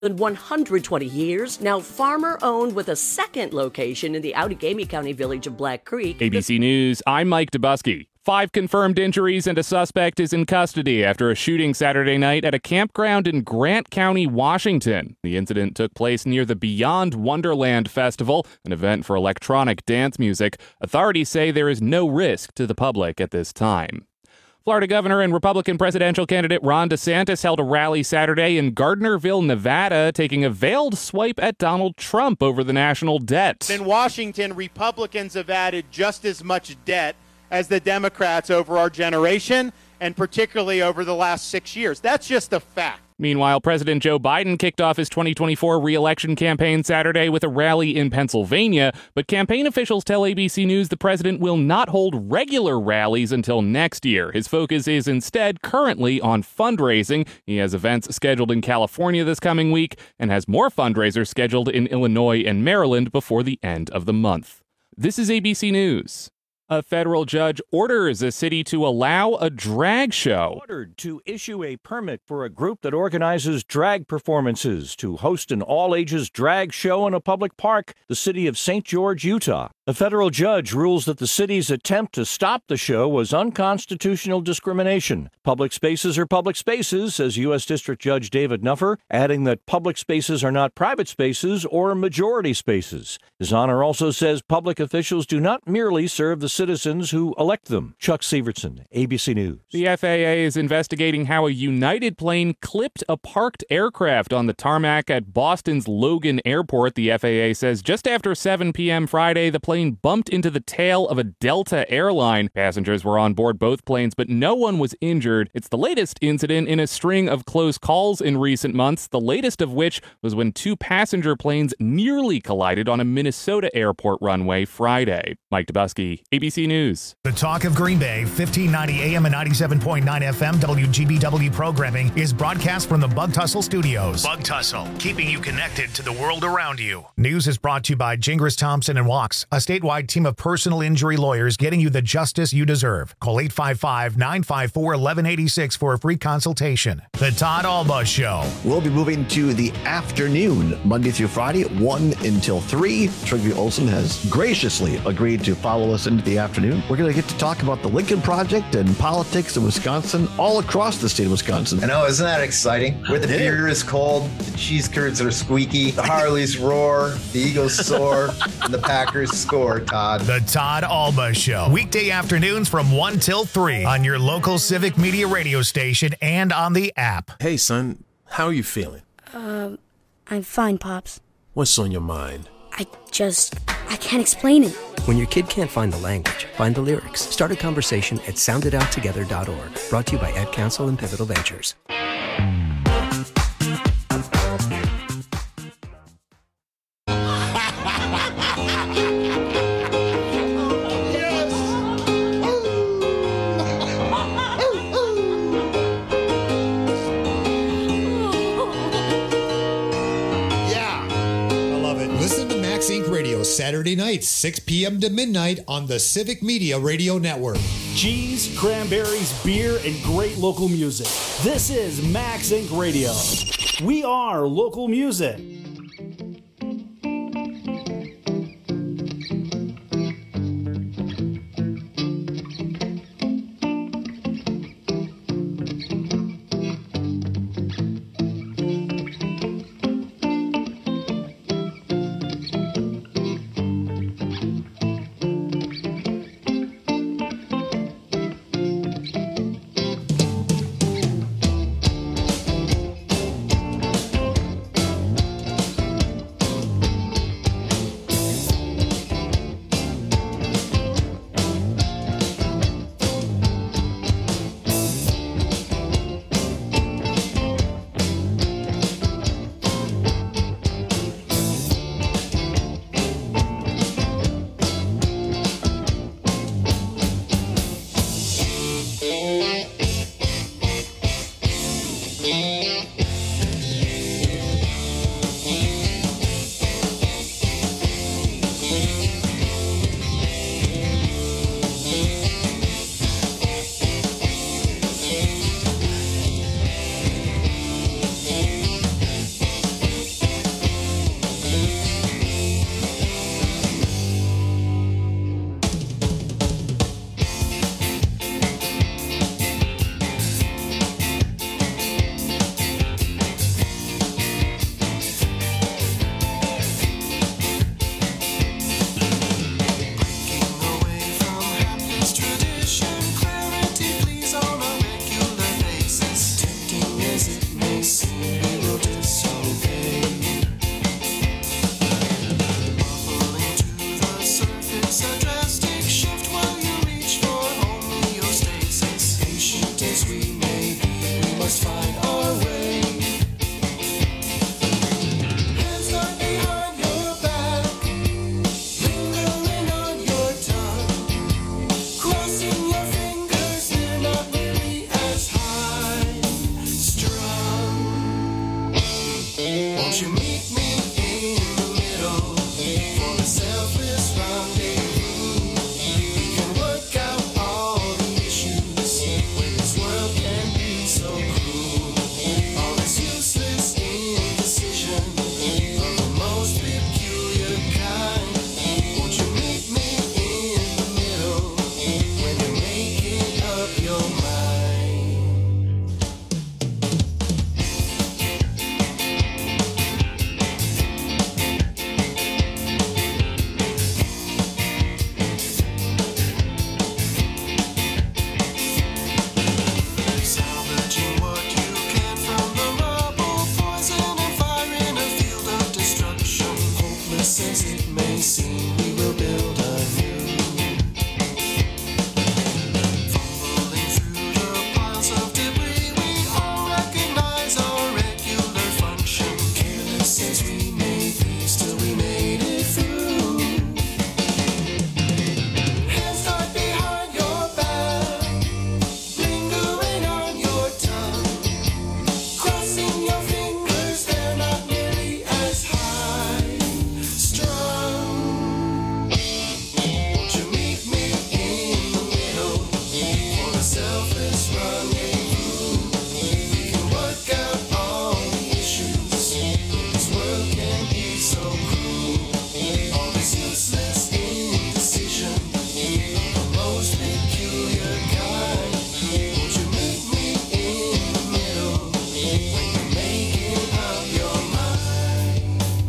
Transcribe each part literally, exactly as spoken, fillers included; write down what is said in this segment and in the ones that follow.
than one hundred twenty years, now farmer-owned with a second location in the Outagamie County village of Black Creek. A B C News, I'm Mike Dubusky. Five confirmed injuries and a suspect is in custody after a shooting Saturday night at a campground in Grant County, Washington. The incident took place near the Beyond Wonderland Festival, an event for electronic dance music. Authorities say there is no risk to the public at this time. Florida Governor and Republican presidential candidate Ron DeSantis held a rally Saturday in Gardnerville, Nevada, taking a veiled swipe at Donald Trump over the national debt. In Washington, Republicans have added just as much debt as the Democrats over our generation, and particularly over the last six years. That's just a fact. Meanwhile, President Joe Biden kicked off his twenty twenty-four re-election campaign Saturday with a rally in Pennsylvania, but campaign officials tell A B C News the president will not hold regular rallies until next year. His focus is instead currently on fundraising. He has events scheduled in California this coming week and has more fundraisers scheduled in Illinois and Maryland before the end of the month. This is A B C News. A federal judge orders a city to allow a drag show. Ordered to issue a permit for a group that organizes drag performances to host an all-ages drag show in a public park, the city of Saint George, Utah. A federal judge rules that the city's attempt to stop the show was unconstitutional discrimination. Public spaces are public spaces, says U S District Judge David Nuffer, adding that public spaces are not private spaces or majority spaces. His Honor also says public officials do not merely serve the citizens who elect them. Chuck Severson, A B C News. The F A A is investigating how a United plane clipped a parked aircraft on the tarmac at Boston's Logan Airport. The F A A says just after seven p.m. Friday, the plane bumped into the tail of a Delta airline. Passengers were on board both planes, but no one was injured. It's the latest incident in a string of close calls in recent months, the latest of which was when two passenger planes nearly collided on a Minnesota airport runway Friday. Mike Dubusky, A B C News. The Talk of Green Bay, fifteen ninety A M and ninety-seven point nine F M W G B W programming is broadcast from the Bug Tussle Studios. Bug Tussle, keeping you connected to the world around you. News is brought to you by Gingras Thompson and Walks, a statewide team of personal injury lawyers getting you the justice you deserve. Call eight five five, nine five four, one one eight six for a free consultation. The Todd Alba Show. We'll be moving to the afternoon, Monday through Friday, one until three. Trygve Olsen has graciously agreed to follow us into the afternoon. We're going to get to talk about the Lincoln Project and politics in Wisconsin, all across the state of Wisconsin. I know, isn't that exciting? Where the beer is cold, the cheese curds are squeaky, the Harleys roar, the Eagles soar, and the Packers score, Todd. The Todd Alba Show. Weekday afternoons from one till three on your local Civic Media radio station and on the app. Hey, son, how are you feeling? Um, I'm fine, Pops. What's on your mind? I just, I can't explain it. When your kid can't find the language, find the lyrics. Start a conversation at sound it out together dot org. Brought to you by Ad Council and Pivotal Ventures. Saturday nights, six p.m. to midnight on the Civic Media Radio Network. Cheese, cranberries, beer, and great local music. This is Max Inc Radio. We are local music. you meet me in the middle for a selfless rendezvous? We can work out all the issues when this world can be so cruel. All this useless indecision of the most peculiar kind. Won't you meet me in the middle when you're making up your mind? Salvaging what you can from the rubble, poison and fire in a field of destruction. Hopeless as it may seem, we will build anew. Fumbling through the piles of debris, we all recognize our regular function. Careless as we may be, still we made it through. Hands tied behind your back, lingering on your tongue, crossing your fingers, they're not nearly as high strung. Won't you meet me in the middle for a selfless rendezvous? We can work out all the issues. This world can be so cruel. All this useless indecision of the most peculiar kind. Won't you meet me in the middle when you're making up your mind?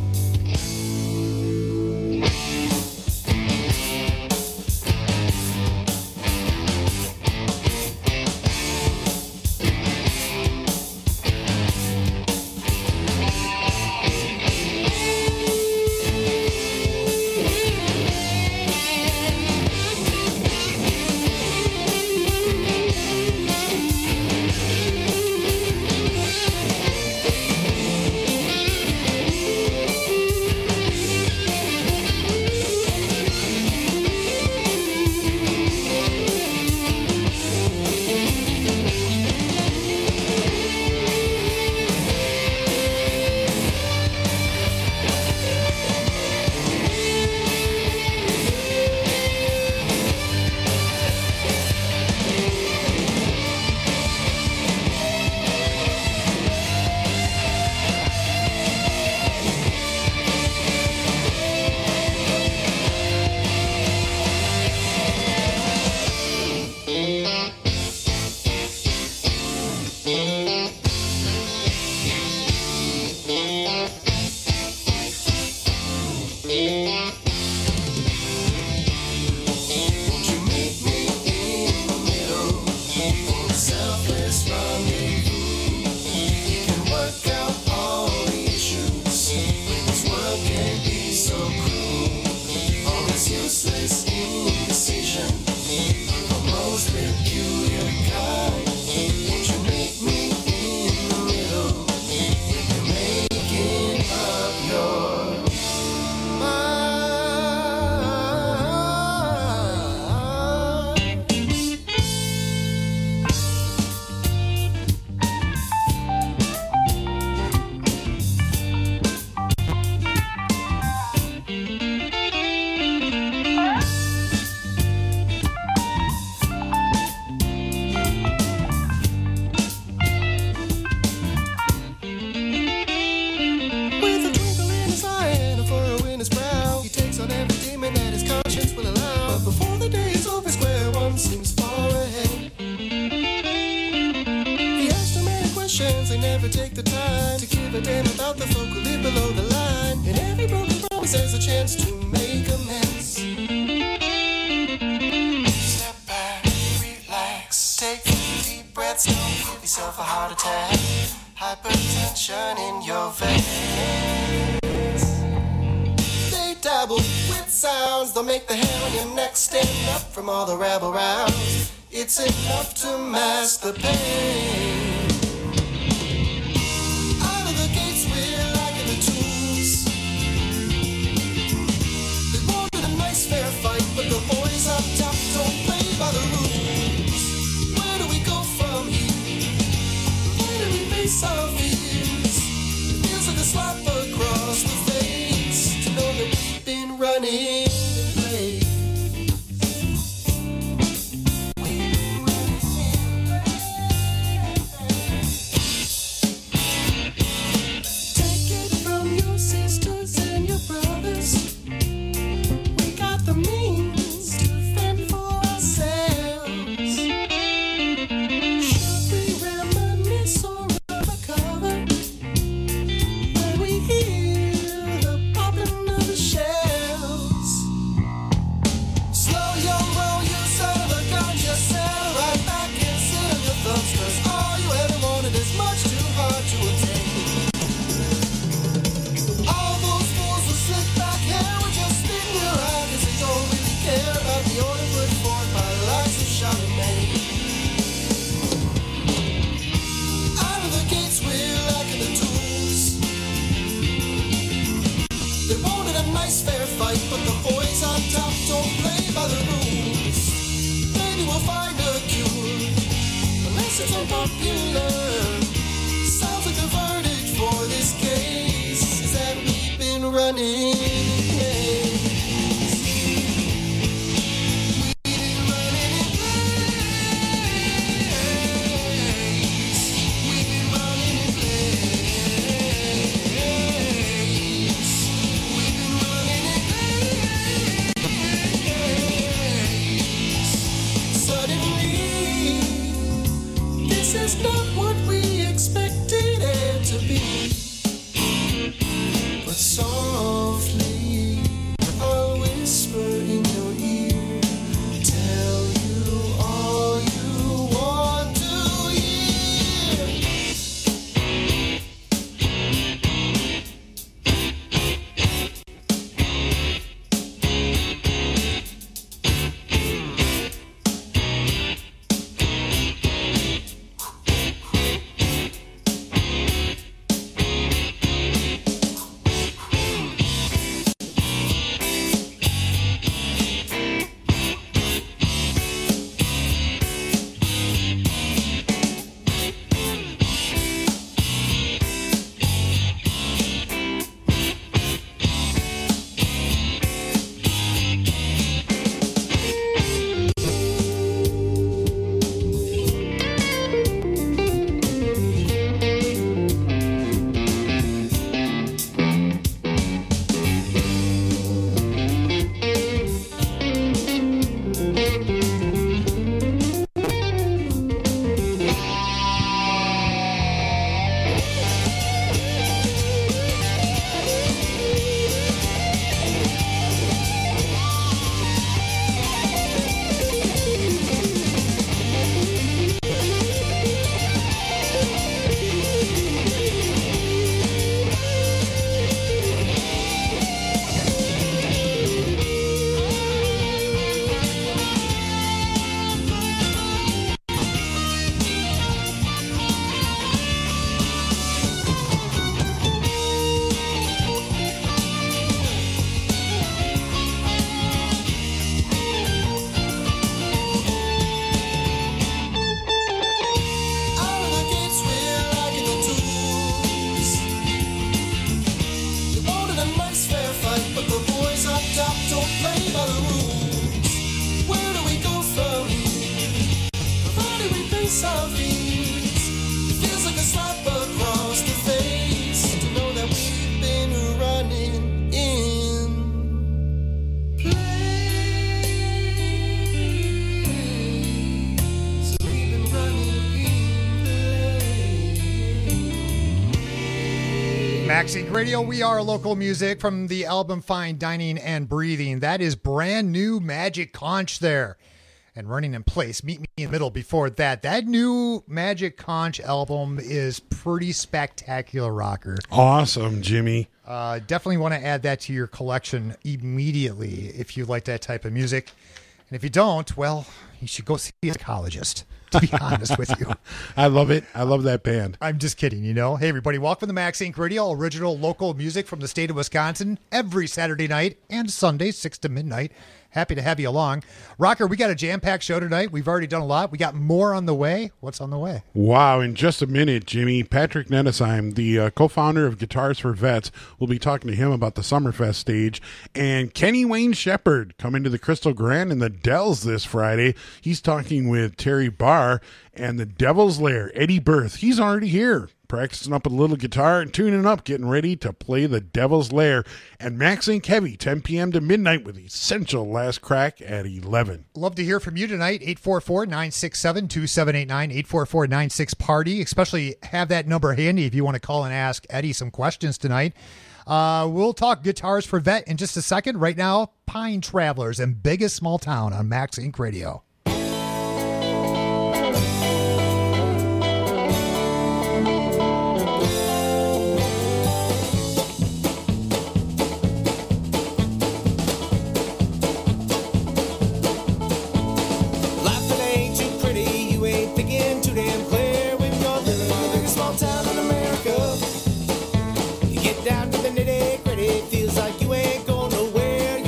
Won't you meet me in the middle for a selfless rendezvous? We can work out all the issues when this world can be so cruel. All this useless indecision of the most peculiar kind. Won't you meet me in the middle when you're making up your mind? With a twinkle in his eye and a furrow in his brow, he takes on every demon that his conscience will allow. But before the day is over, square one seems far ahead. He asks too many questions, they never take the time to give a damn about the folk who live below the line. And every broken promise has a chance to make amends. Step back, relax, take three deep breaths, don't give yourself a heart attack. Hypertension in your veins. They dabble with sounds, they'll make the hair on your neck stand up from all the rabble rouse. It's enough to mask the pain. Out of the gates we're lacking the tools. They wanted a nice fair fight, but the boys up top don't play by the rules. Where do we go from here? Where do we face our fears? It feels like a slap fight, but the boys on top don't play by the rules. Maybe we'll find a cure, unless it's unpopular. Sounds like the verdict for this case is that we've been running. It's not what we expected it to be, but softly I'll whisper in your ear, tell you all you want to hear. Max Inc Radio, we are local music from the album Fine Dining and Breathing. That is brand new Magic Conch there. And Running in Place, Meet Me in the Middle before that. That new Magic Conch album is pretty spectacular, rocker. Awesome, Jimmy. Uh, definitely want to add that to your collection immediately if you like that type of music. And if you don't, well, you should go see a psychologist, to be honest with you. I love it. I love that band. I'm just kidding, you know. Hey, everybody, welcome to Max Inc Radio, original local music from the state of Wisconsin, every Saturday night and Sunday, six to midnight. Happy to have you along. Rocker, we got a jam-packed show tonight. We've already done a lot. We got more on the way. What's on the way? Wow, in just a minute, Jimmy, Patrick Nenesheim, the uh, co-founder of Guitars for Vets, we'll be talking to him about the Summerfest stage. And Kenny Wayne Shepherd coming to the Crystal Grand in the Dells this Friday. He's talking with Terry Barr and the Devil's Lair, Eddie Berth. He's already here, practicing up a little guitar and tuning up, getting ready to play the Devil's Lair. And Max Inc Heavy, ten p.m. to midnight with Essential Last Crack at eleven. Love to hear from you tonight. eight four four, nine six seven, two seven eight nine, eight four four, nine six, party. Especially have that number handy if you want to call and ask Eddie some questions tonight. Uh, we'll talk Guitars for Vet in just a second. Right now, Pine Travelers and Biggest Small Town on Max Inc Radio. Down to the nitty gritty, feels like you ain't going nowhere.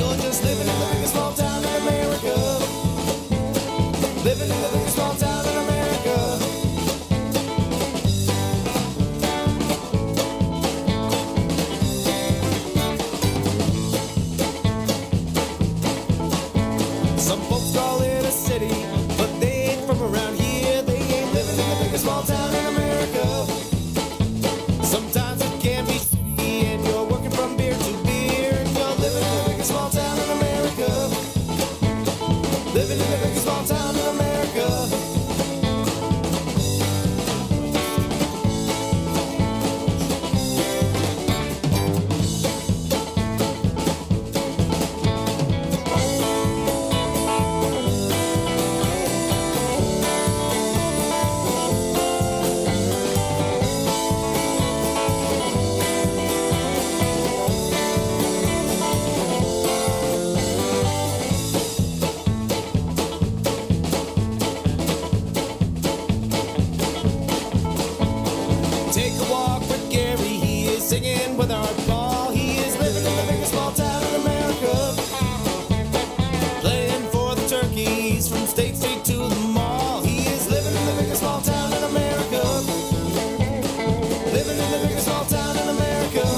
with our ball. He is living in the biggest small town in America. Playing for the turkeys from State Street to the mall. He is living in the biggest small town in America. Living in the biggest small town in America.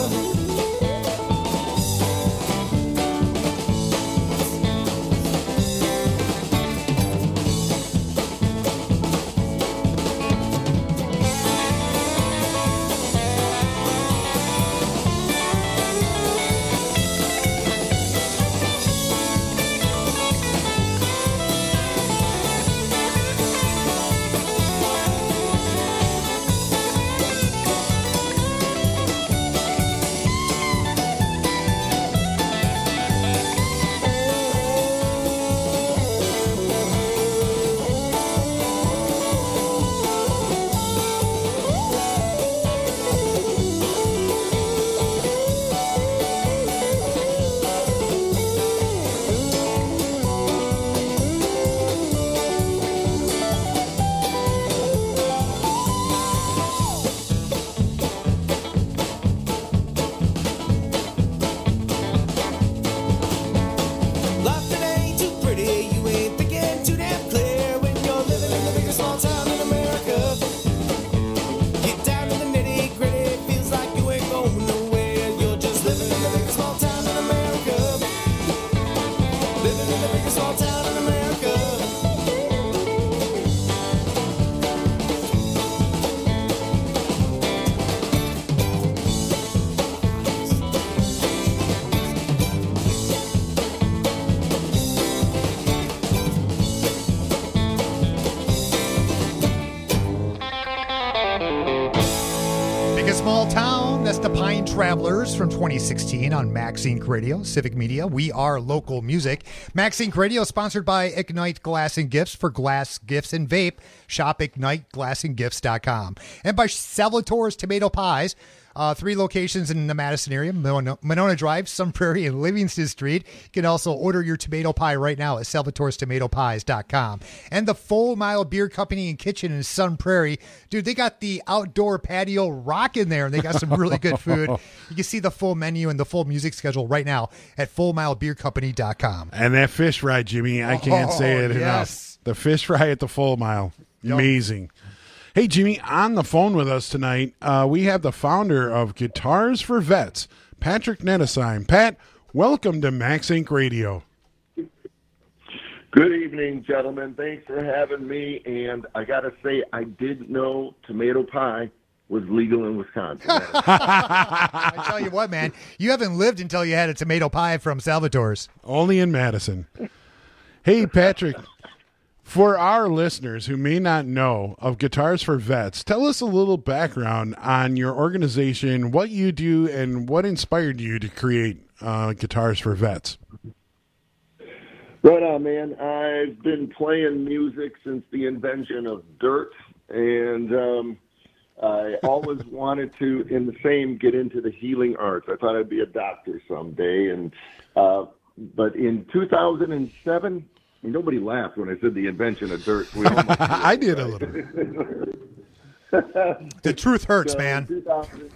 Life that ain't too pretty, you ain't thinking too damn clear when you're living in the biggest small town in America. Get down to the nitty gritty, feels like you ain't going nowhere. You're just living in the biggest small town in America. Living in the biggest small town in America. Biggest small town. That's the Pine Travelers from twenty sixteen on Max Inc Radio, Civic Media. We are local music. Max Inc Radio sponsored by Ignite Glass and Gifts for glass, gifts, and vape. Shop ignite glass and gifts dot com. And by Salvatore's Tomato Pies. Uh, three locations in the Madison area, Monona, Monona Drive, Sun Prairie, and Livingston Street. You can also order your tomato pie right now at salvatores tomato pies dot com. And the Full Mile Beer Company and Kitchen in Sun Prairie. Dude, they got the outdoor patio rocking there, and they got some really good food. You can see the full menu and the full music schedule right now at full mile beer company dot com. And that fish fry, Jimmy, I can't Oh, say it yes. enough. The fish fry at the Full Mile. Amazing. Hey, Jimmy, on the phone with us tonight, uh, we have the founder of Guitars for Vets, Patrick Nettesheim. Pat, welcome to Max Inc Radio. Good evening, gentlemen. Thanks for having me. And I got to say, I didn't know tomato pie was legal in Wisconsin. I tell you what, man, you haven't lived until you had a tomato pie from Salvatore's. Only in Madison. Hey, Patrick, for our listeners who may not know of Guitars for Vets, tell us a little background on your organization, what you do, and what inspired you to create uh, Guitars for Vets. Right on, man. I've been playing music since the invention of dirt, and um, I always wanted to, in the same, get into the healing arts. I thought I'd be a doctor someday, and uh, but in two thousand seven, nobody laughed when I said the invention of dirt. We almost did, I did right? a little. The truth hurts, So, man. two thousand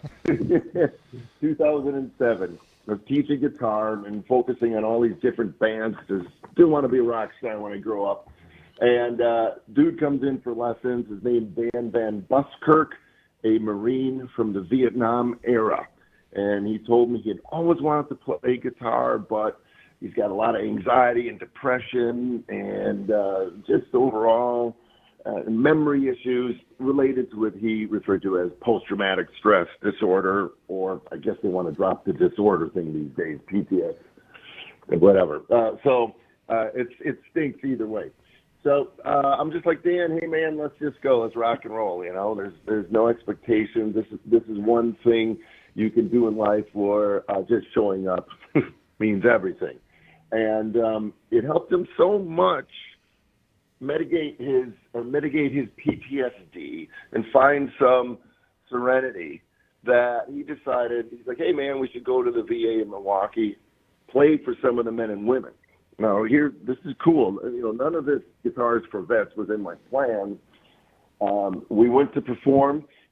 two thousand seven. I was teaching guitar and focusing on all these different bands because I still want to be a rock star when I grow up. And uh, dude comes in for lessons. His name Dan Van Buskirk, a Marine from the Vietnam era. And he told me he had always wanted to play guitar, but he's got a lot of anxiety and depression and uh, just overall uh, memory issues related to what he referred to as post-traumatic stress disorder, or I guess they want to drop the disorder thing these days, P T S, and whatever. Uh, so uh, it's it stinks either way. So uh, I'm just like, Dan, hey, man, let's just go. Let's rock and roll, you know. There's there's no expectations. This is, this is one thing you can do in life where uh, just showing up means everything. And um, it helped him so much mitigate his or mitigate his P T S D and find some serenity that he decided, he's like, hey, man, we should go to the V A in Milwaukee, play for some of the men and women. Now, here, this is cool. You know, none of this Guitars for Vets was in my plan. Um, we went to perform,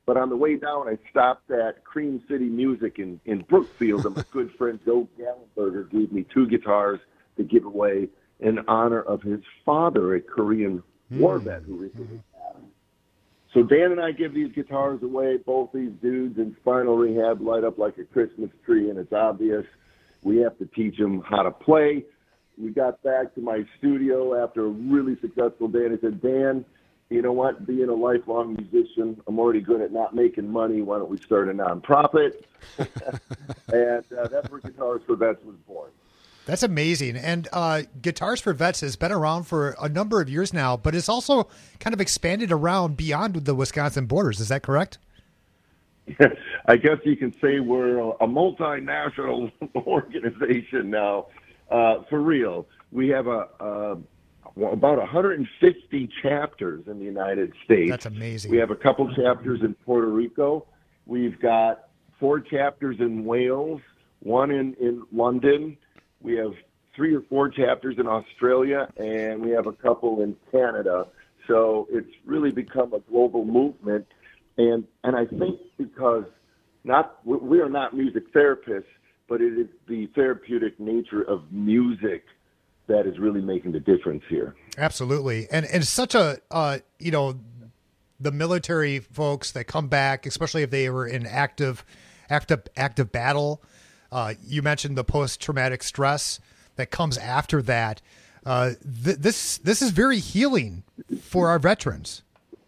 But on the way down, I stopped at Cream City Music in, in Brookfield, and my good friend Joe Gallenberger gave me two guitars to give away in honor of his father, a Korean mm. war vet who recently passed. So Dan and I give these guitars away. Both these dudes in spinal rehab light up like a Christmas tree, and it's obvious we have to teach them how to play. We got back to my studio after a really successful day, and I said, Dan, you know what? Being a lifelong musician, I'm already good at not making money. Why don't we start a nonprofit? and uh, that's where Guitars for Vets was born. That's amazing. And uh, Guitars for Vets has been around for a number of years now, but it's also kind of expanded around beyond the Wisconsin borders. Is that correct? I guess you can say we're a multinational organization now. Uh, for real, we have a... a about one hundred fifty chapters in the United States. That's amazing. We have a couple chapters in Puerto Rico. We've got four chapters in Wales, one in, in London. We have three or four chapters in Australia, and we have a couple in Canada. So it's really become a global movement. And, and I think because not we are not music therapists, but it is the therapeutic nature of music that is really making the difference here. Absolutely. And and it's such a, uh, you know, the military folks that come back, especially if they were in active, active, active battle. Uh, you mentioned the post-traumatic stress that comes after that. Uh, th- this this is very healing for our veterans.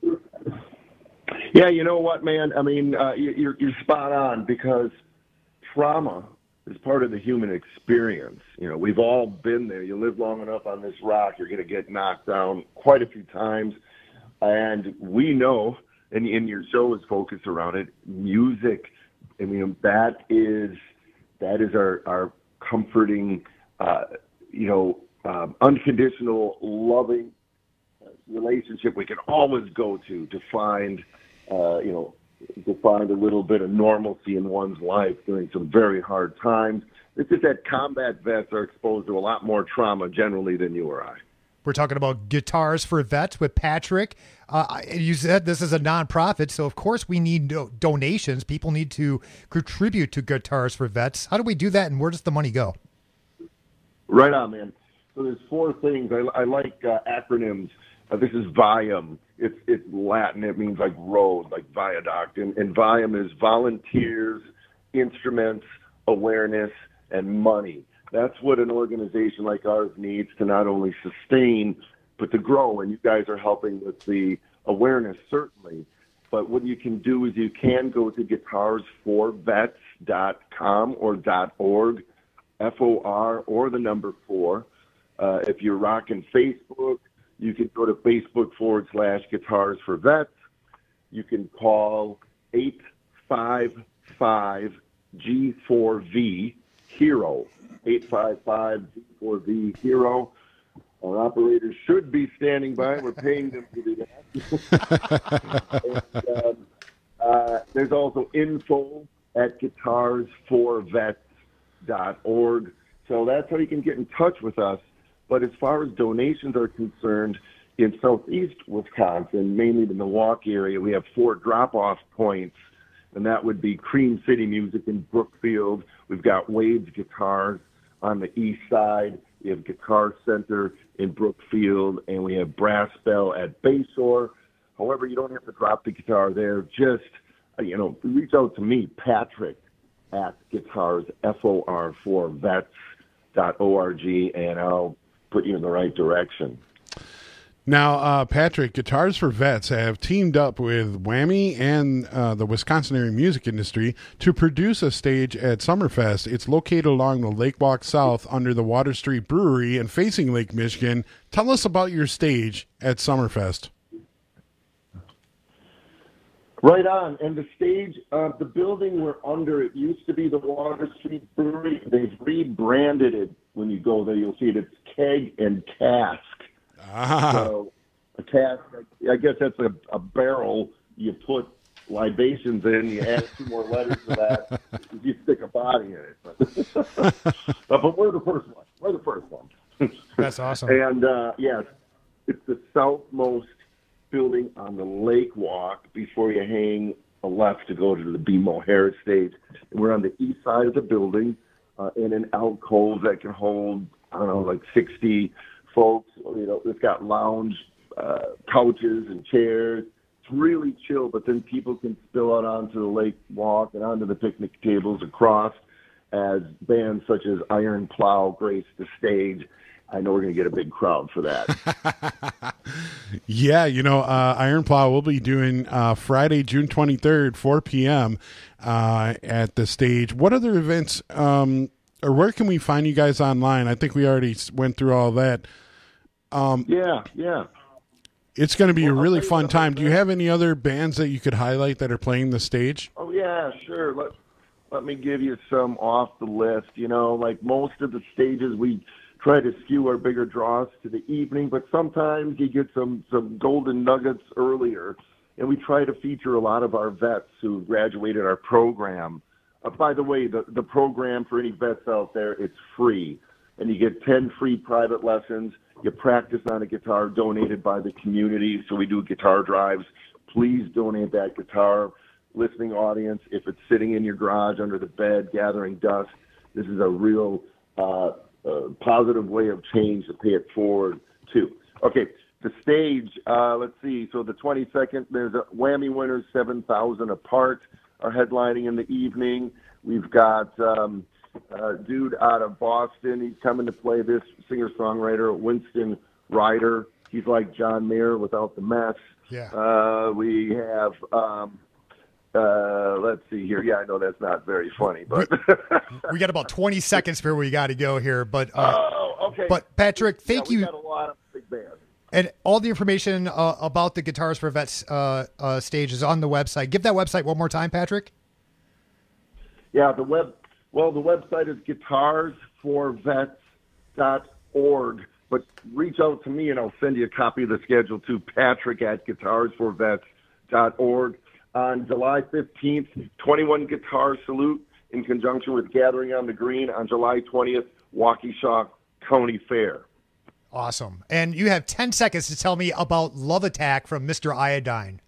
Yeah, you know what, man? I mean, uh, you're, you're spot on, because trauma is part of the human experience. You know, we've all been there. You live long enough on this rock, you're going to get knocked down quite a few times. And we know, and, and your show is focused around it, music, I mean, that is that is our, our comforting, uh, you know, um, unconditional, loving relationship we can always go to to find, uh, you know, to find a little bit of normalcy in one's life during some very hard times. It's just that combat vets are exposed to a lot more trauma generally than you or I. We're talking about Guitars for Vets with Patrick. Uh, you said this is a nonprofit, so of course we need do- donations. People need to contribute to Guitars for Vets. How do we do that, and where does the money go? Right on, man. So there's four things. I, I like uh, acronyms. Uh, this is VIAM. It's it's Latin. It means like road, like viaduct. And, and VIAM is volunteers, instruments, awareness, and money. That's what an organization like ours needs to not only sustain, but to grow. And you guys are helping with the awareness, certainly. But what you can do is you can go to guitars for vets dot com or .org, F O R, or the number four. Uh, if you're rocking Facebook, you can go to Facebook forward slash Guitars for Vets. You can call eight five five G four V HERO, eight five five G four V HERO. Our operators should be standing by. We're paying them to do that. and, um, uh, there's also info at guitars for vets dot org. So that's how you can get in touch with us. But as far as donations are concerned, in southeast Wisconsin, mainly the Milwaukee area, we have four drop-off points, and that would be Cream City Music in Brookfield. We've got Wade's Guitars on the east side. We have Guitar Center in Brookfield, and we have Brass Bell at Bayshore. However, you don't have to drop the guitar there. Just, you know, reach out to me, Patrick, at guitars, F O R four vets dot org, and I'll put you in the right direction. Now, uh, Patrick, Guitars for Vets have teamed up with Whammy and uh, the Wisconsin area music industry to produce a stage at Summerfest. It's located along the Lake Walk South under the Water Street Brewery and facing Lake Michigan. Tell us about your stage at Summerfest. Right on. And the stage, uh, the building we're under, it used to be the Water Street Brewery. They've rebranded it. When you go there, you'll see it. It's Keg and Cask. Ah. So a cask, I guess that's a, a barrel you put libations in. You add two more letters to that. You stick a body in it. but, but we're the first one. We're the first one. That's awesome. And, uh, yes, it's the southmost building on the Lake Walk before you hang a left to go to the B. Mohair stage. And we're on the east side of the building uh, in an alcove that can hold, I don't know, like sixty folks. You know, it's got lounge uh, couches and chairs. It's really chill, but then people can spill out onto the lake walk and onto the picnic tables across as bands such as Iron Plow grace the stage. I know we're going to get a big crowd for that. Yeah, you know, uh, Iron Plow will be doing uh, Friday, June twenty-third, four p.m. Uh, at the stage. What other events, um, or where can we find you guys online? I think we already went through all that. Um, yeah, yeah. It's going to be Well, a I'll really tell you fun what, time. Do you have any other bands that you could highlight that are playing the stage? Oh, yeah, sure. Let, let me give you some off the list. You know, like most of the stages, we try to skew our bigger draws to the evening, but sometimes you get some, some golden nuggets earlier, and we try to feature a lot of our vets who graduated our program. Uh, by the way, the, the program for any vets out there, it's free, and you get ten free private lessons. You practice on a guitar donated by the community, so we do guitar drives. Please donate that guitar. Listening audience, if it's sitting in your garage under the bed gathering dust, this is a real uh, uh, positive way of change to pay it forward to. Okay, the stage, uh, let's see. So the twenty-second, there's a Whammy Winners, seven thousand Apart are headlining in the evening. We've got um, a dude out of Boston. He's coming to play this singer-songwriter, Winston Ryder. He's like John Mayer without the mess. Yeah. Uh, we have... Um, Uh, let's see here. Yeah, I know that's not very funny, but We got about twenty seconds before we got to go here. But uh, oh, okay. But Patrick, thank yeah, we you. got a lot of big bands. And all the information uh, about the Guitars for Vets uh, uh, stage is on the website. Give that website one more time, Patrick. Yeah, the web. Well, the website is guitars for vets dot org. But reach out to me, and I'll send you a copy of the schedule to Patrick at guitars for vets dot org. On July fifteenth, twenty-one Guitar Salute in conjunction with Gathering on the Green. On July twentieth, Waukesha County Fair. Awesome. And you have ten seconds to tell me about Love Attack from Mister Iodine.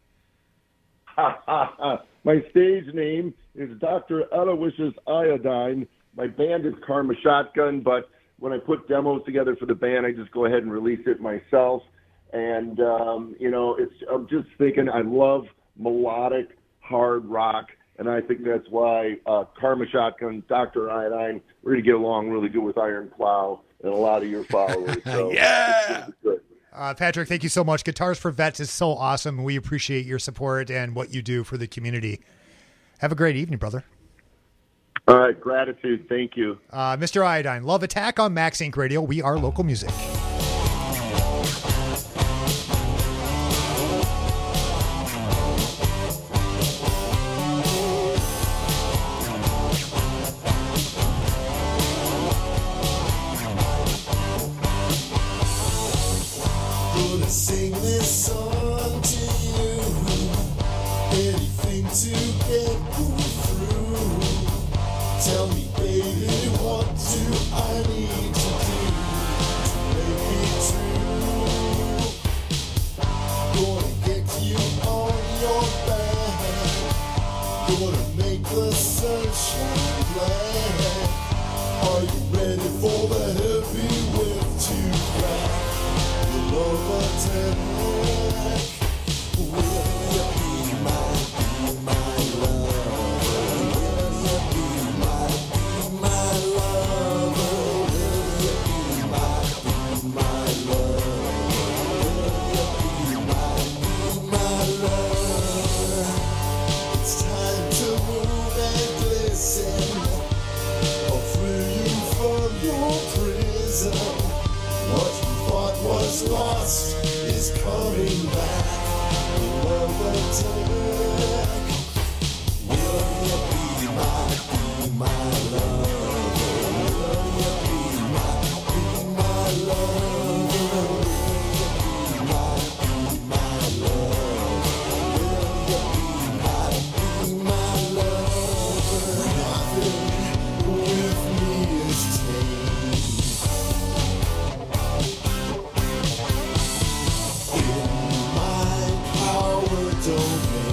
My stage name is Doctor Aloysius Iodine. My band is Karma Shotgun, but when I put demos together for the band, I just go ahead and release it myself. And, um, you know, it's I'm just thinking I love melodic hard rock, and I think that's why uh, Karma Shotgun, Doctor Iodine, we're going to get along really good with Iron Plow and a lot of your followers. So Yeah! it's good. Uh, Patrick, thank you so much. Guitars for Vets is so awesome. We appreciate your support and what you do for the community. Have a great evening, brother. All right, gratitude. Thank you. Uh, Mister Iodine, Love Attack on Max Inc Radio. We are local music. Gonna sing this song to you. Anything to get you through. Tell me, baby, what do I need to do to make it true? Gonna get you on your back. Gonna make the sunshine black. Are you ready for the heavy whip to crack? Love attack. Will you be my, be my lover? Will you be my, be my lover? Will you be my, be my lover? Will you be my, be my lover? It's time to move and glisten. I'll free you from your prison. What you thought was lost is coming back. Love attack. Will you be my, be my lover? Will you be my, be my lover? Will you be my, be my lover? Will you be my, be my lover? Nothing with me is tame. In my power domain,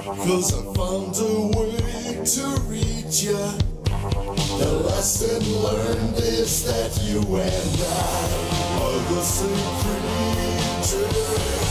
'cause I found a way to reach ya. The lesson learned is that you and I are the same creature.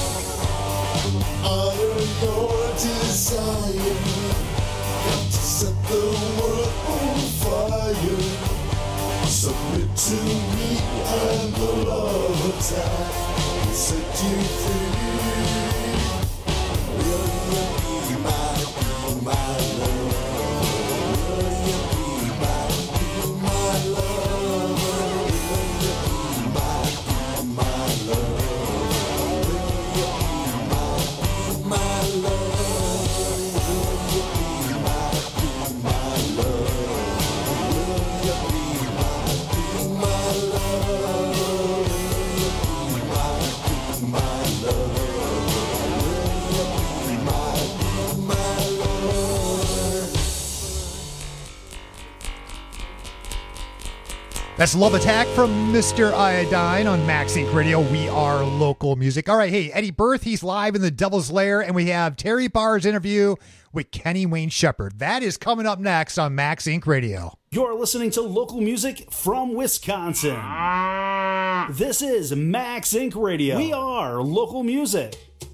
I am your desire, got to set the world on fire. Submit to me and the love attack will set you free. Will you be my, be my love? Will you be my, be my love? Will you be my, be my love? Will you be my, be my love? Will you be my, be my love? Will you be my, be my love? Will you be my, be my love? That's Love Attack from Mister Iodine on Max Inc Radio. We are local music. All right, hey, Eddie Berth, he's live in the Devil's Lair, and we have Terry Barr's interview with Kenny Wayne Shepherd. That is coming up next on Max Inc Radio. You're listening to local music from Wisconsin. This is Max Inc Radio. We are local music.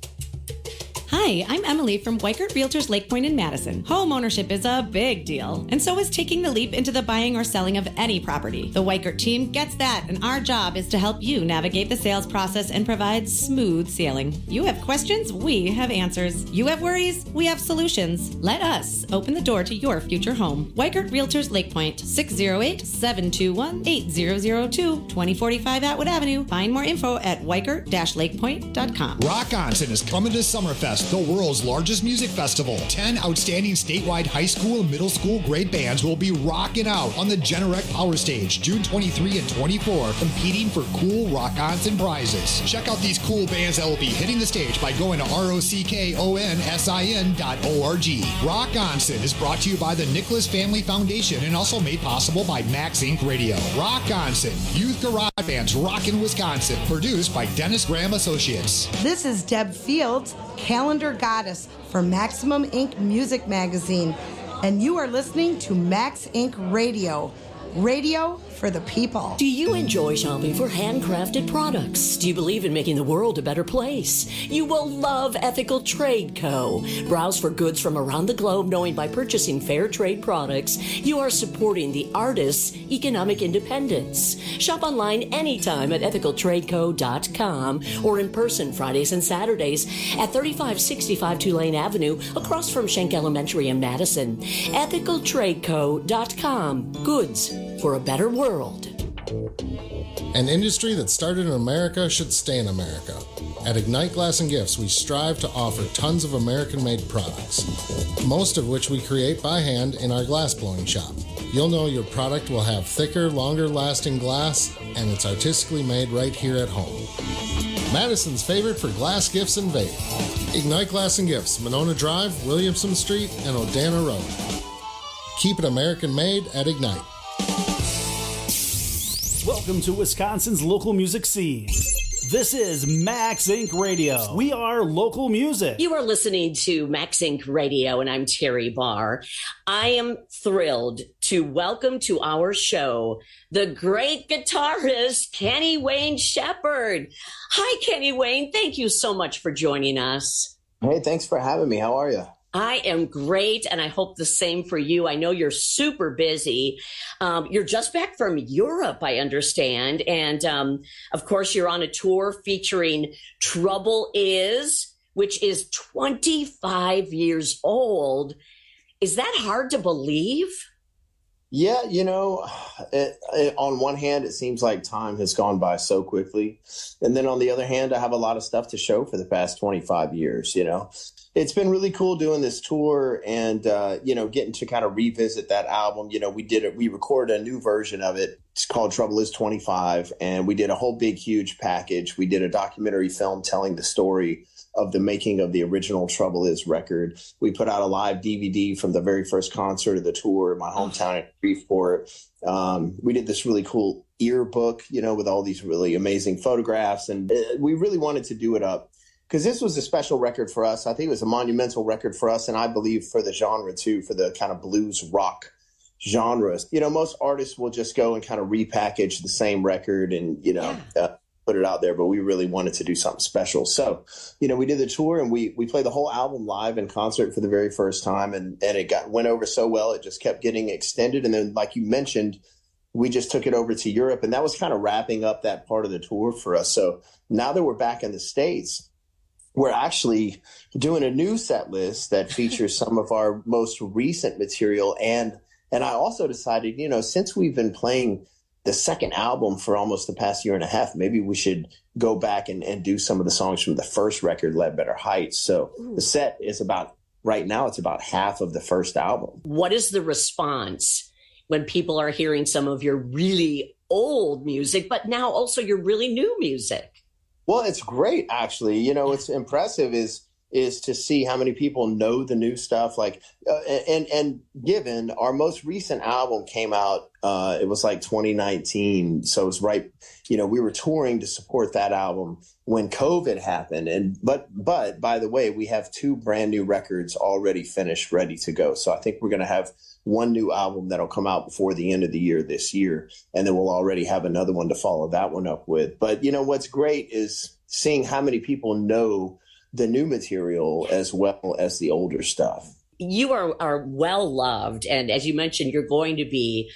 Hi, I'm Emily from Weikert Realtors Lake Point in Madison. Home ownership is a big deal, and so is taking the leap into the buying or selling of any property. The Weikert team gets that, and our job is to help you navigate the sales process and provide smooth sailing. You have questions, we have answers. You have worries, we have solutions. Let us open the door to your future home. Weikert Realtors Lake Point, six oh eight, seven two one, eight zero zero two, twenty forty-five Atwood Avenue. Find more info at weikert dash lake point dot com. Rock Onsen is coming to Summerfest, the world's largest music festival. Ten outstanding statewide high school and middle school grade bands will be rocking out on the Generac Power Stage June twenty-third and twenty-fourth, competing for cool Rock Onsen prizes. Check out these cool bands that will be hitting the stage by going to R O C K O N S I N dot org. Rock Onsen is brought to you by the Nicholas Family Foundation and also made possible by Max Inc Radio. Rock Onsen, youth garage bands rockin' Wisconsin, produced by Dennis Graham Associates. This is Deb Fields, calendar goddess for Maximum Incorporated. Music Magazine, and you are listening to Max Incorporated. Radio. Radio for the people. Do you enjoy shopping for handcrafted products? Do you believe in making the world a better place? You will love Ethical Trade Co. Browse for goods from around the globe, knowing by purchasing fair trade products, you are supporting the artists' economic independence. Shop online anytime at ethical trade co dot com or in person Fridays and Saturdays at thirty-five sixty-five Tulane Avenue across from Schenck Elementary in Madison. ethical trade co dot com. Goods for a better world. An industry that started in America should stay in America. At Ignite Glass and Gifts, we strive to offer tons of American-made products, most of which we create by hand in our glass blowing shop. You'll know your product will have thicker, longer-lasting glass, and it's artistically made right here at home. Madison's favorite for glass gifts and vape. Ignite Glass and Gifts, Monona Drive, Williamson Street, and Odana Road. Keep it American-made at Ignite. Welcome to Wisconsin's local music scene. This is Max Incorporated. Radio. We are local music. You are listening to Max Incorporated. Radio, and I'm Terry Barr. I am thrilled to welcome to our show the great guitarist, Kenny Wayne Shepherd. Hi, Kenny Wayne. Thank you so much for joining us. Hey, thanks for having me. How are you? I am great, and I hope the same for you. I know you're super busy. Um, you're just back from Europe, I understand. And, um, of course, you're on a tour featuring Trouble Is, which is twenty-five years old. Is that hard to believe? Yeah, you know, it, it, on one hand, it seems like time has gone by so quickly. And then on the other hand, I have a lot of stuff to show for the past twenty-five years, you know. It's been really cool doing this tour and, uh, you know, getting to kind of revisit that album. You know, we did it. We recorded a new version of it. It's called Trouble Is twenty-five. And we did a whole big, huge package. We did a documentary film telling the story of the making of the original Trouble Is record. We put out a live D V D from the very first concert of the tour in my hometown in Shreveport. Um, we did this really cool ear book, you know, with all these really amazing photographs. And uh, we really wanted to do it up because this was a special record for us. I think it was a monumental record for us, and I believe for the genre too, for the kind of blues rock genre. You know, most artists will just go and kind of repackage the same record and, you know, yeah. uh, put it out there, but we really wanted to do something special. So, you know, we did the tour and we we played the whole album live in concert for the very first time, and, and it got went over so well, it just kept getting extended. And then, like you mentioned, we just took it over to Europe, and that was kind of wrapping up that part of the tour for us. So now that we're back in the States, we're actually doing a new set list that features some of our most recent material. And and I also decided, you know, since we've been playing the second album for almost the past year and a half, maybe we should go back and, and do some of the songs from the first record, Ledbetter Heights. So Ooh. The set is about, right now, it's about half of the first album. What is the response when people are hearing some of your really old music, but now also your really new music? Well, it's great, actually. You know, what's impressive is is to see how many people know the new stuff. Like, uh, and and given our most recent album came out, uh, it was like twenty nineteen. So it was right, you know, we were touring to support that album when COVID happened. And but but by the way, we have two brand new records already finished, ready to go. So I think we're going to have one new album that'll come out before the end of the year this year, and then we'll already have another one to follow that one up with. But you know what's great is seeing how many people know the new material as well as the older stuff. You are, are well loved. And as you mentioned, you're going to be,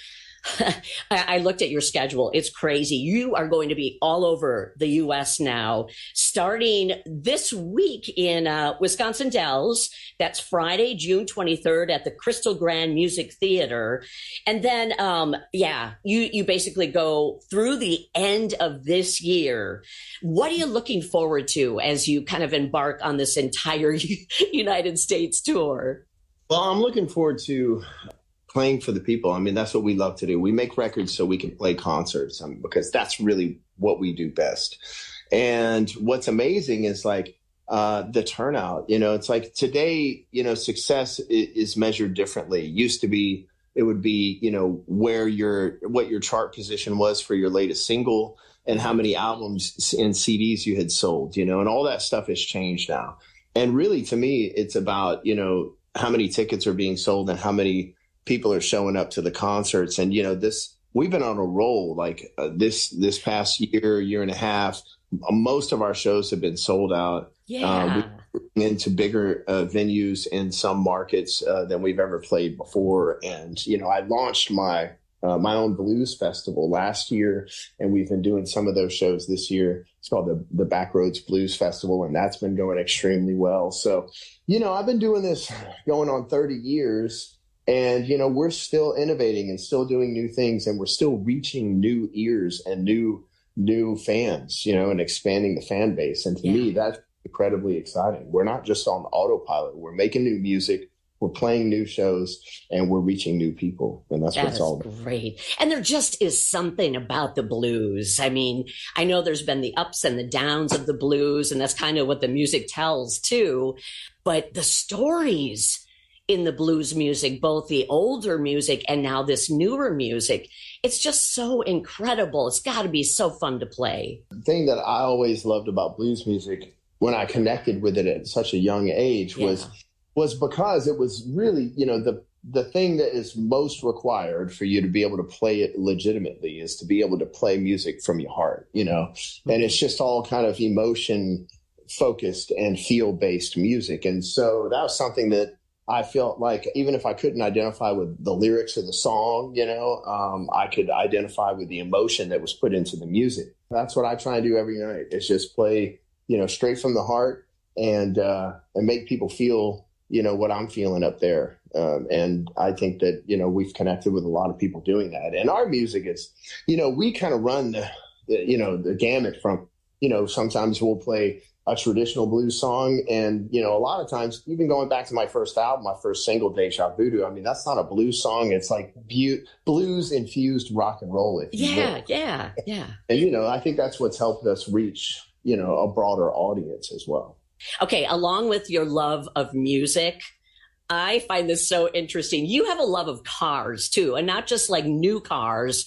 I looked at your schedule. It's crazy. You are going to be all over the U S now, starting this week in uh, Wisconsin Dells. That's Friday, June twenty-third at the Crystal Grand Music Theater. And then, um, yeah, you, you basically go through the end of this year. What are you looking forward to as you kind of embark on this entire United States tour? Well, I'm looking forward to playing for the people. I mean, that's what we love to do. We make records so we can play concerts, I mean, because that's really what we do best. And what's amazing is like uh, the turnout. You know, it's like today, you know, success is, is measured differently. It used to be, it would be, you know, where your, what your chart position was for your latest single and how many albums and C Ds you had sold, you know, and all that stuff has changed now. And really, to me, it's about, you know, how many tickets are being sold and how many people are showing up to the concerts. And, you know, this, we've been on a roll like uh, this, this past year, year and a half. Most of our shows have been sold out. Yeah. Um, we're into bigger uh, venues in some markets uh, than we've ever played before. And, you know, I launched my, uh, my own blues festival last year, and we've been doing some of those shows this year. It's called the, the Backroads Blues Festival, and that's been going extremely well. So, you know, I've been doing this going on thirty years. And, you know, we're still innovating and still doing new things, and we're still reaching new ears and new new fans, you know, and expanding the fan base. And to yeah. me, that's incredibly exciting. We're not just on autopilot. We're making new music. We're playing new shows, and we're reaching new people. And that's that what it's all about. Great. And there just is something about the blues. I mean, I know there's been the ups and the downs of the blues, and that's kind of what the music tells too. But the stories in the blues music, both the older music and now this newer music, it's just so incredible. It's got to be so fun to play. The thing that I always loved about blues music when I connected with it at such a young age yeah. was was because it was really, you know, the the thing that is most required for you to be able to play it legitimately is to be able to play music from your heart, you know, mm-hmm. and it's just all kind of emotion focused and feel based music. And so that was something that I felt like even if I couldn't identify with the lyrics of the song, you know, um, I could identify with the emotion that was put into the music. That's what I try and do every night is just play, you know, straight from the heart and uh, and make people feel, you know, what I'm feeling up there. Um, and I think that, you know, we've connected with a lot of people doing that. And our music is, you know, we kind of run the, the, you know, the gamut from, you know, sometimes we'll play a traditional blues song. And, you know, a lot of times, even going back to my first album, my first single, Deja Voodoo, I mean, that's not a blues song. It's like bu- blues infused rock and roll. If you yeah, will. yeah, yeah. And, you know, I think that's what's helped us reach, you know, a broader audience as well. Okay. Along with your love of music, I find this so interesting. You have a love of cars too, and not just like new cars.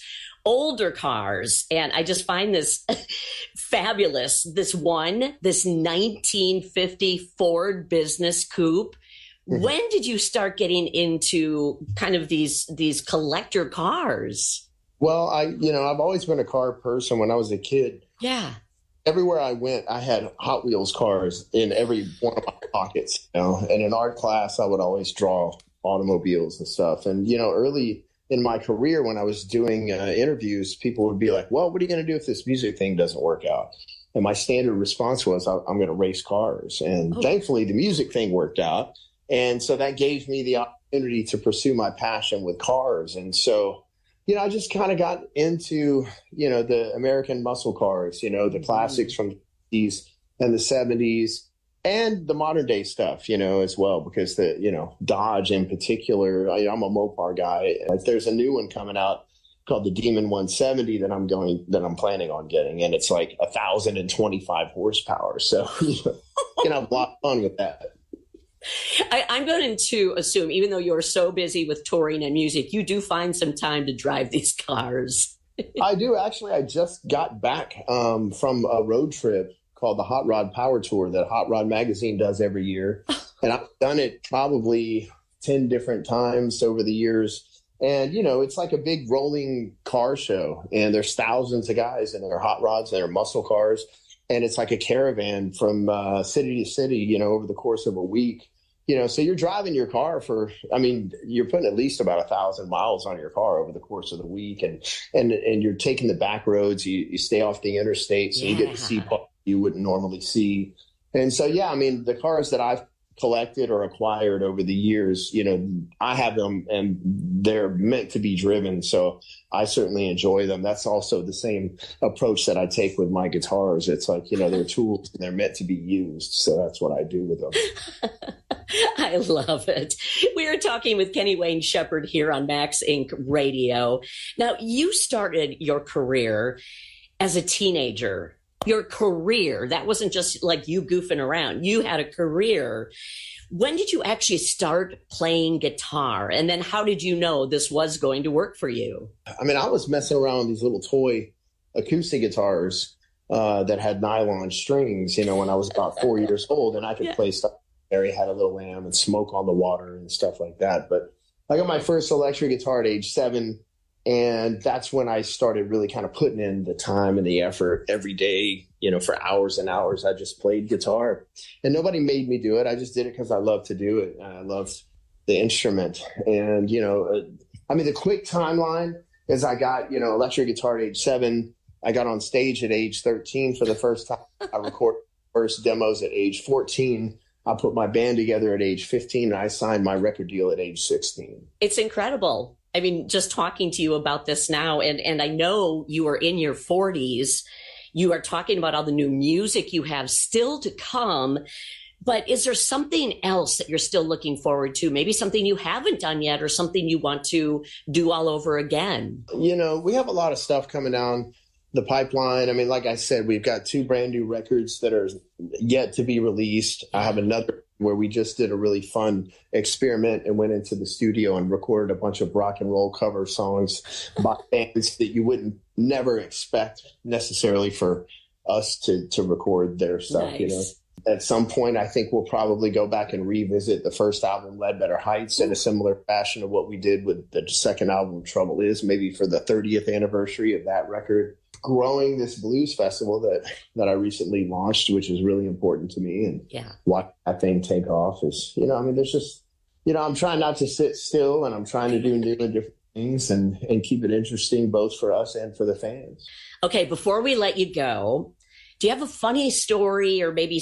older cars. And I just find this fabulous. This one, this nineteen fifty Ford Business Coupe. Mm-hmm. When did you start getting into kind of these these collector cars? Well, I, you know, I've always been a car person. When I was a kid, yeah, everywhere I went, I had Hot Wheels cars in every one of my pockets. You know, and in art class, I would always draw automobiles and stuff. And you know, early in my career, when I was doing uh, interviews, people would be like, "Well, what are you going to do if this music thing doesn't work out?" And my standard response was, "I'm going to race cars." And oh. thankfully, the music thing worked out. And so that gave me the opportunity to pursue my passion with cars. And so, you know, I just kind of got into, you know, the American muscle cars, you know, the mm-hmm. classics from the sixties and the seventies and the modern day stuff, you know, as well, because the, you know, Dodge in particular, I, I'm a Mopar guy. Like, there's a new one coming out called the Demon one seventy that I'm going, that I'm planning on getting. And it's like one thousand twenty-five horsepower. So, you know, you can have a lot of fun with that. I, I'm going to assume, even though you're so busy with touring and music, you do find some time to drive these cars. I do. Actually, I just got back um, from a road trip called the Hot Rod Power Tour that Hot Rod Magazine does every year. And I've done it probably ten different times over the years. And, you know, it's like a big rolling car show. And there's thousands of guys in their hot rods and their muscle cars. And it's like a caravan from uh, city to city, you know, over the course of a week. You know, so you're driving your car for, I mean, you're putting at least about a thousand miles on your car over the course of the week. And and and you're taking the back roads. You, you stay off the interstate. So yeah. you get to see what you wouldn't normally see. And so, yeah, I mean, the cars that I've collected or acquired over the years, you know, I have them and they're meant to be driven. So I certainly enjoy them. That's also the same approach that I take with my guitars. It's like, you know, they're tools and they're meant to be used. So that's what I do with them. I love it. We are talking with Kenny Wayne Shepherd here on Max Incorporated. Radio. Now, you started your career as a teenager. Your career, that wasn't just like you goofing around. You had a career. When did you actually start playing guitar? And then how did you know this was going to work for you? I mean, I was messing around with these little toy acoustic guitars uh, that had nylon strings, you know, when I was about four years old, and I could yeah. play stuff. Mary had a little lamb and Smoke on the Water and stuff like that. But I got my first electric guitar at age seven. And that's when I started really kind of putting in the time and the effort every day, you know, for hours and hours. I just played guitar and nobody made me do it. I just did it because I love to do it. I loved the instrument. And, you know, uh, I mean, the quick timeline is I got, you know, electric guitar at age seven. I got on stage at age thirteen for the first time. I recorded first demos at age fourteen. I put my band together at age fifteen and I signed my record deal at age sixteen. It's incredible. I mean, just talking to you about this now, and, and I know you are in your forties. You are talking about all the new music you have still to come. But is there something else that you're still looking forward to? Maybe something you haven't done yet or something you want to do all over again? You know, we have a lot of stuff coming down the pipeline. I mean, like I said, we've got two brand new records that are yet to be released. I have another where we just did a really fun experiment and went into the studio and recorded a bunch of rock and roll cover songs by bands that you wouldn't never expect necessarily for us to to record their stuff. Nice. You know, at some point, I think we'll probably go back and revisit the first album, Ledbetter Heights, in a similar fashion of what we did with the second album, Trouble Is, maybe for the thirtieth anniversary of that record. Growing this blues festival that, that I recently launched, which is really important to me, and yeah. watch that thing take off is, you know, I mean, there's just, you know, I'm trying not to sit still and I'm trying to do new and different things and, and keep it interesting both for us and for the fans. Okay, before we let you go, do you have a funny story or maybe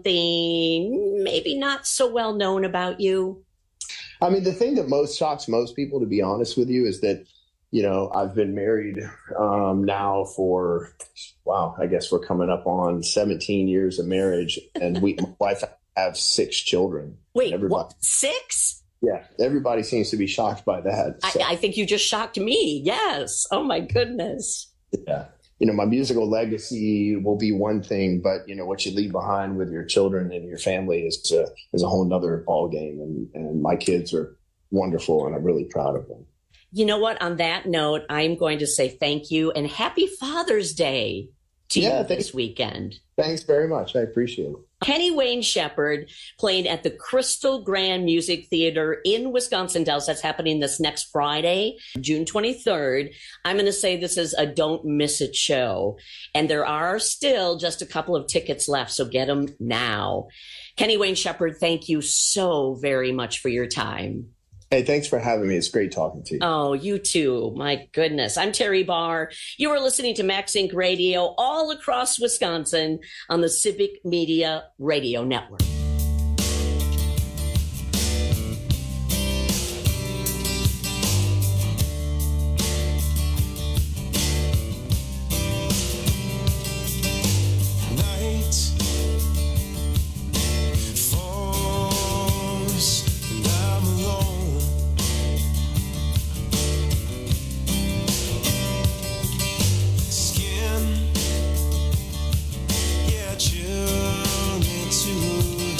something maybe not so well known about you? I mean, the thing that most shocks most people, to be honest with you, is that, you know, I've been married um, now for, wow, I guess we're coming up on seventeen years of marriage, and we, my wife, have six children. Wait, everybody, what? Six? Yeah, everybody seems to be shocked by that. So. I, I think you just shocked me. Yes. Oh my goodness. Yeah. You know, my musical legacy will be one thing, but you know what you leave behind with your children and your family is a, is a whole nother ball game. And, and my kids are wonderful, and I'm really proud of them. you know what? On that note, I'm going to say thank you and happy Father's Day to Yeah, you thanks. this weekend. Thanks very much. I appreciate it. Kenny Wayne Shepherd playing at the Crystal Grand Music Theater in Wisconsin Dells. That's happening this next Friday, June twenty-third. I'm going to say this is a don't miss it show. And there are still just a couple of tickets left, so get them now. Kenny Wayne Shepherd, thank you so very much for your time. Hey, thanks for having me. It's great talking to you. Oh, you too. My goodness. I'm Terry Barr. You are listening to Max Inc Radio all across Wisconsin on the Civic Media Radio Network. Night falls and I'm alone. Skin, yeah, chill me to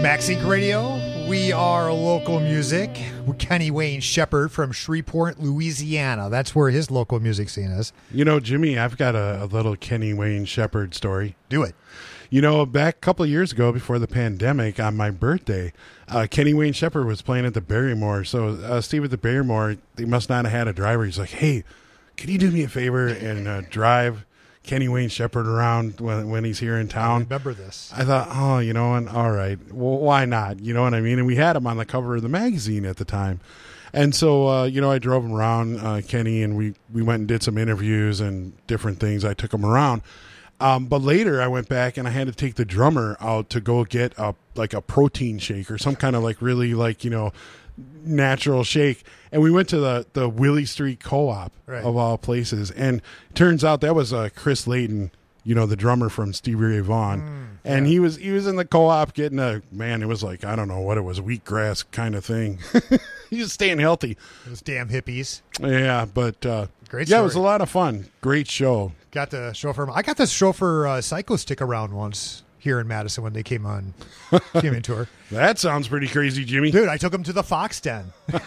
Max Inc Radio. We are local music. We're Kenny Wayne Shepherd from Shreveport, Louisiana. That's where his local music scene is. You know, Jimmy, I've got a, a little Kenny Wayne Shepherd story. Do it. You know, back a couple of years ago, before the pandemic, on my birthday, uh, Kenny Wayne Shepherd was playing at the Barrymore. So uh, Steve at the Barrymore, they must not have had a driver. He's like, hey, can you do me a favor and uh, drive Kenny Wayne Shepherd around when when he's here in town? I remember this. I thought, oh, you know, and all right, well, why not? You know what I mean? And we had him on the cover of the magazine at the time. And so, uh, you know, I drove him around, uh, Kenny, and we, we went and did some interviews and different things. I took him around. Um, but later I went back and I had to take the drummer out to go get a like a protein shake or some kind of like really like, you know, natural shake. And we went to the, the Willie Street Co-op Right. of all places. And turns out that was uh, Chris Layton, you know, the drummer from Stevie Ray Vaughan. Mm, and he was he was in the co-op getting a, man, it was like, I don't know what it was, wheatgrass kind of thing. He was staying healthy. Those damn hippies. Yeah, but uh, Great yeah, it was a story. lot of fun. Great show. Got the chauffeur. I got the chauffeur uh, Psycho stick around once here in Madison when they came on, came in tour. That sounds pretty crazy, Jimmy. Dude, I took him to the Fox Den.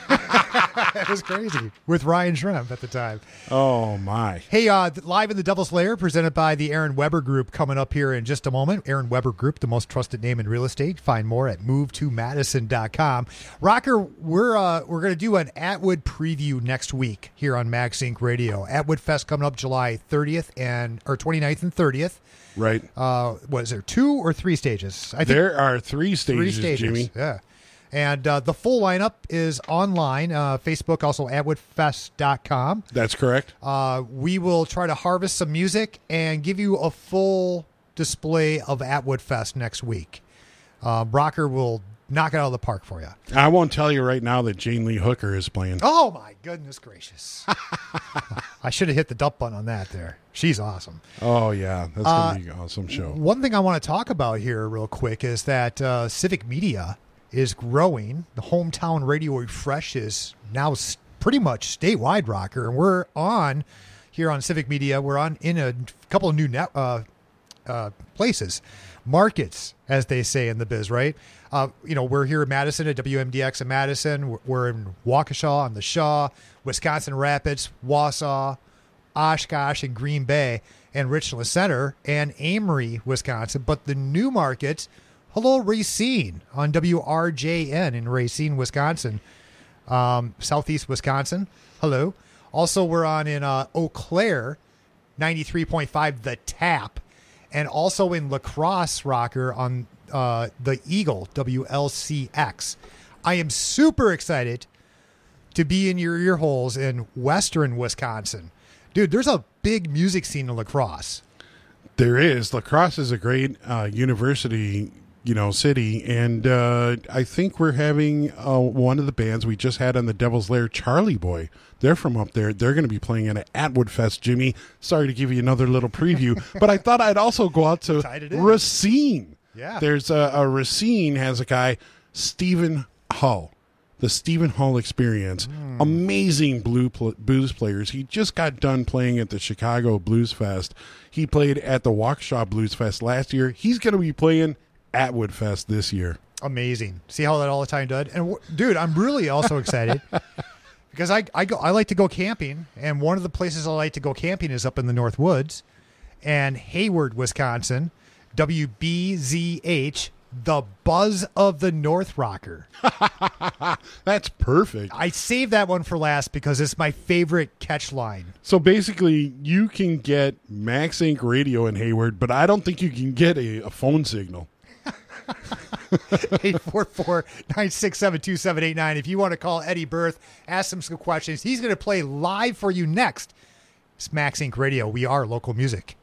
It was crazy with Ryan Schremp at the time. Oh, my. Hey, uh, live in the Devil's Lair, presented by the Aaron Weber Group, coming up here in just a moment. Aaron Weber Group, the most trusted name in real estate. Find more at move to madison dot com. Rocker, we're uh, we're going to do an Atwood preview next week here on Max Inc Radio. Atwood Fest coming up July thirtieth and or twenty-ninth and thirtieth. Right. Uh, what is there, two or three stages? I think There are three three stages, stages. Jimmy. Yeah. And uh, the full lineup is online, uh, Facebook, also atwood fest dot com. That's correct. Uh, we will try to harvest some music and give you a full display of Atwood Fest next week. Uh, Rocker will knock it out of the park for you. I won't tell you right now that Jane Lee Hooker is playing. Oh, my goodness gracious. I should have hit the dump button on that there. She's awesome. Oh, yeah. That's Uh, going to be an awesome show. One thing I want to talk about here real quick is that uh, Civic Media is growing. The Hometown Radio Refresh is now s- pretty much statewide, Rocker, and we're on here on Civic Media. We're on in a couple of new net, uh, uh, places, markets, as they say in the biz, right? Uh, you know, we're here in Madison at W M D X in Madison. We're- We're in Waukesha on the Shaw, Wisconsin Rapids, Wausau, Oshkosh, and Green Bay, and Richland Center, and Amory, Wisconsin. But the new markets, hello, Racine on W R J N in Racine, Wisconsin, um, Southeast Wisconsin. Hello. Also, we're on in uh, Eau Claire, ninety-three point five, The Tap, and also in La Crosse, Rocker, on uh, The Eagle, W L C X. I am super excited to be in your ear holes in Western Wisconsin. Dude, there's a big music scene in La Crosse. There is. La Crosse is a great uh, university, you know, city. And uh, I think we're having uh, one of the bands we just had on the Devil's Lair, Charlie Boy. They're from up there. They're going to be playing at Atwood Fest, Jimmy. Sorry to give you another little preview, but I thought I'd also go out to Racine. Yeah. There's a, a Racine has a guy, Stephen Hull. The Stephen Hull Experience. Mm. Amazing blue pl- blues players. He just got done playing at the Chicago Blues Fest. He played at the Waukesha Blues Fest last year. He's going to be playing Atwood Fest this year. Amazing. See how that all the time did? And w- dude, I'm really also excited because I I go I like to go camping, and one of the places I like to go camping is up in the North Woods, and Hayward, Wisconsin, W B Z H. The Buzz of the North Rocker. That's perfect. I saved that one for last because it's my favorite catch line. So basically, you can get Max Inc Radio in Hayward, but I don't think you can get a, a phone signal. eight four four, nine six seven, two seven eight nine. If you want to call Eddie Berth, ask him some questions. He's going to play live for you next. It's Max Inc Radio. We are local music.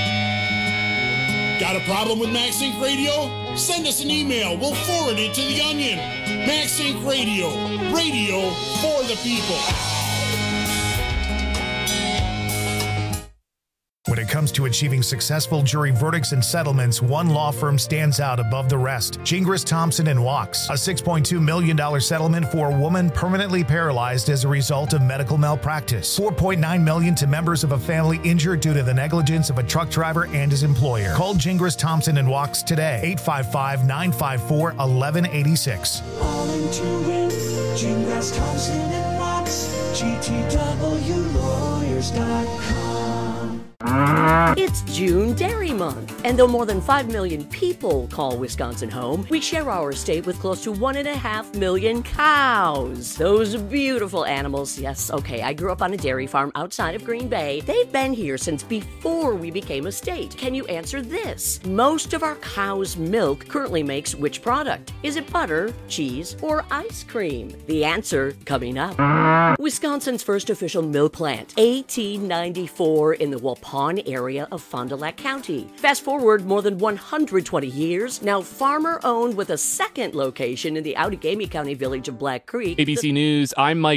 Got a problem with Max Inc Radio? Send us an email. We'll forward it to the Onion. Max Inc Radio. Radio for the people. When it comes comes to achieving successful jury verdicts and settlements, one law firm stands out above the rest. Gingras, Thompson and Wachs. A six point two million dollars settlement for a woman permanently paralyzed as a result of medical malpractice. four point nine million dollars to members of a family injured due to the negligence of a truck driver and his employer. Call Gingras, Thompson and Wachs today. eight five five, nine five four, one one eight six. All into win. Gingras, Thompson and Wachs. G T W lawyers dot com. It's June Dairy Month, and though more than five million people call Wisconsin home, we share our state with close to one and a half million cows. Those beautiful animals, yes, okay, I grew up on a dairy farm outside of Green Bay. They've been here since before we became a state. Can you answer this? Most of our cow's milk currently makes which product? Is it butter, cheese, or ice cream? The answer coming up. Wisconsin's first official milk plant, eighteen ninety-four in the Waupun area of Fond du Lac County. Fast forward more than one hundred twenty years, now farmer-owned with a second location in the Outagamie County village of Black Creek. A B C News, I'm Mike